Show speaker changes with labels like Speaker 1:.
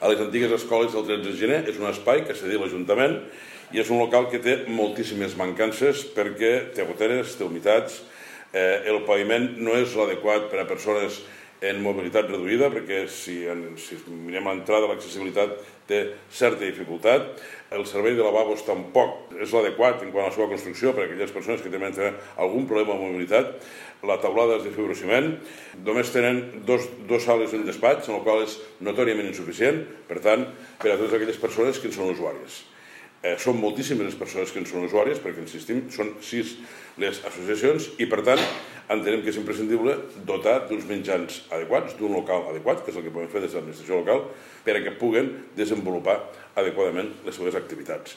Speaker 1: A les antigues escoles del 13 de gener és un espai que cedia l'Ajuntament i és un local que té moltíssimes mancances perquè té goteres, té humitats, el paviment no és l'adequat per a persones en mobilitat reduïda perquè si mirem a l'entrada l'accessibilitat té certa dificultat. El servei de lavabos tampoc és l'adequat en quant a la seva construcció per a aquelles persones que tenen algun problema de mobilitat. La taulada és de fibrociment, només tenen dos sales i un despatx, en el qual és notòriament insuficient, per tant, per a totes aquelles persones que en són usuàries. Són moltíssimes les persones que en són usuàries, perquè, insistim, són 6 les associacions i, per tant, entenem que és imprescindible dotar d'uns mitjans adequats, d'un local adequat, que és el que podem fer des de l'administració local, per a que puguen desenvolupar adequadament les seves activitats.